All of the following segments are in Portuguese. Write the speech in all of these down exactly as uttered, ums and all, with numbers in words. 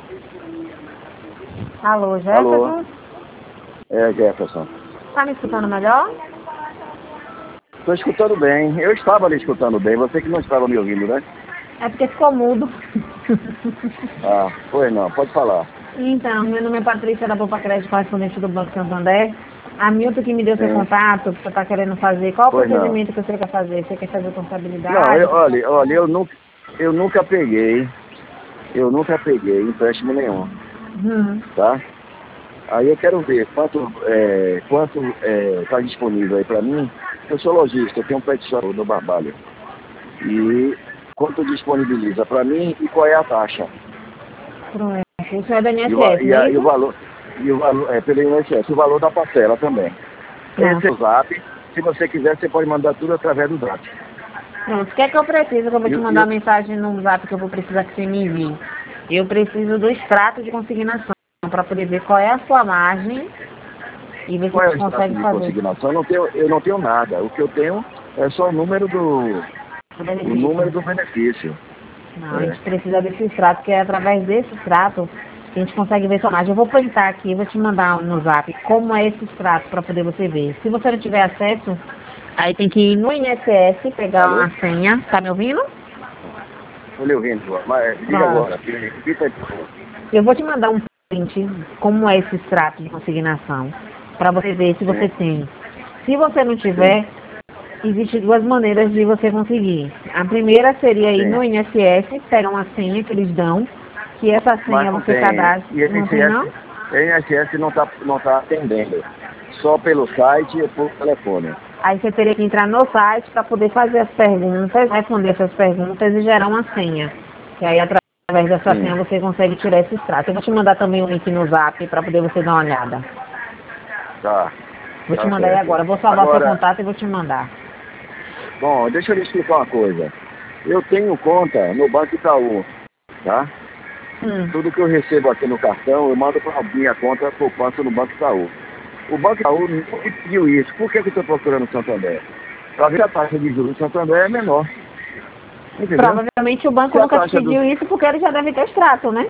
Alô, Jefferson? Alô? É, Jefferson. Tá me escutando melhor? Estou escutando bem. Eu estava ali escutando bem. Você que não estava me ouvindo, né? É porque ficou mudo. Ah, foi não. Pode falar. Então, meu nome é Patrícia da Poupa Crédito, correspondente do Banco Santander. A Milton que me deu seu Sim. contato, que você está querendo fazer. Qual o Foi não. procedimento que você quer fazer? Você quer fazer Não, contabilidade? eu, olha, olha, eu nunca, eu nunca peguei, eu nunca peguei empréstimo nenhum, Hum. tá? Aí eu quero ver quanto é, quanto está disponível aí para mim. Eu sou lojista, eu tenho um pet shop no Barbalho. E quanto disponibiliza para mim e qual é a taxa? Pronto. Isso é do E o, va- I N S S, e, não é a, e o isso? valor, e o valor é, pelo I N S S, o valor da parcela também. Esse é Pronto. o zap. Se você quiser, você pode mandar tudo através do zap. Pronto. O que é que eu preciso? Que eu vou E, te o- e, mandar o- mensagem no zap que eu vou precisar que você me envie. Eu preciso do extrato de consignação para poder ver qual é a sua margem e ver se qual é o você extrato consegue de fazer. consignação? Eu não tenho, eu não tenho nada. O que eu tenho é só o número do, O o número benefício. do benefício. Não, a É. gente precisa desse extrato, que é através desse extrato que a gente consegue ver sua margem. Eu vou printar aqui, vou te mandar no zap como é esse extrato para poder você ver. Se você não tiver acesso, aí tem que ir no I N S S, pegar Alô? uma senha. Tá me ouvindo? Estou lhe ouvindo. Mas diga Pronto. agora. Repita aí, por favor. Eu vou te mandar um print, como é esse extrato de consignação, para você ver se você Sim, tem. Se você não sim, tiver, existem duas maneiras de você conseguir. A primeira seria ir sim. no I N S S, pegar uma senha que eles dão, que essa Mas senha não você tem. cadastra. E Não tem não? INSS, I N S S não está não tá atendendo. Só pelo site e por telefone. Aí você teria que entrar no site para poder fazer as perguntas, responder essas perguntas e gerar uma senha. Que aí através dessa Sim. senha você consegue tirar esse extrato. Eu vou te mandar também um link no zap para poder você dar uma olhada. Tá. Vou te Tá mandar aí certo. agora. Eu vou salvar seu Agora, contato e vou te mandar. bom, deixa eu lhe explicar uma coisa. Eu tenho conta no Banco Itaú, tá? Hum. Tudo que eu recebo aqui no cartão, eu mando para a minha conta poupança no Banco Itaú. O Banco Itaú não me pediu isso. Por que, que eu estou procurando o Santander? Para ver se a taxa de juros do Santander é menor. Entendeu? Provavelmente o banco Se a nunca te taxa do pediu isso porque ele já deve ter extrato, né?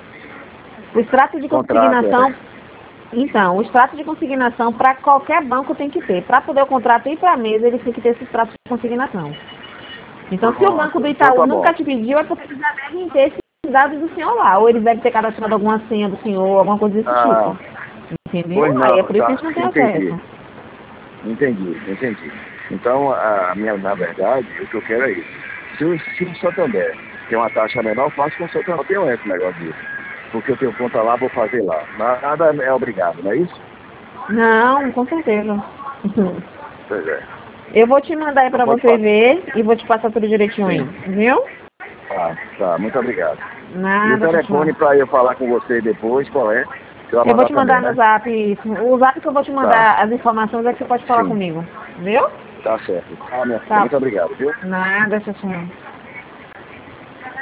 O extrato de contrato consignação. é... Então, o extrato de consignação para qualquer banco tem que ter. Para poder o contrato ir para a mesa, ele tem que ter esse extrato de consignação. Então, se o banco Pronto. do Então Itaú tá bom. nunca te pediu, é porque eles já devem ter esses dados do senhor lá. Ou eles devem ter cadastrado alguma senha do senhor, alguma coisa desse Ah, tipo. Entendeu? pois Aí é não, por isso que a tá. gente não tem Entendi. acesso. Entendi, entendi. Então, a minha, na verdade, o que eu quero é isso. Se o, se o Santander tem uma taxa menor, eu faço com o Santander. Eu tenho esse negócio disso. Porque eu tenho conta lá, vou fazer lá. Nada é obrigado, não é isso? Não, com certeza. Pois é. Eu vou te mandar aí Então para pode você falar. ver e vou te passar tudo direitinho aí. Sim. Viu? Tá, tá. Muito obrigado. E o Nada, telefone pessoal. para eu falar com você depois, qual é? Você vai Eu vou mandar te também, mandar no né? zap isso. O zap que eu vou te Tá. mandar as informações é que você pode falar Sim. comigo. Viu? Tá certo. Ah, minha filha, Tá. muito obrigado, viu? Nada, pessoal.